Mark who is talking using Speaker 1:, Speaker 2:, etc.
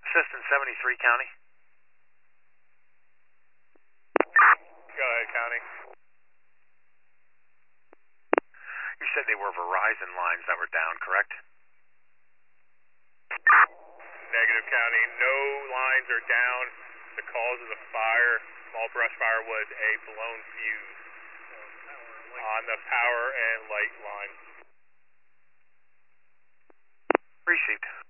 Speaker 1: Assistant 73 County.
Speaker 2: Go ahead, County.
Speaker 1: You said they were Verizon lines that were down, correct?
Speaker 2: Negative, County. No lines are down. The cause of the fire, small brush fire, was a blown fuse on the power and light line.
Speaker 1: Received.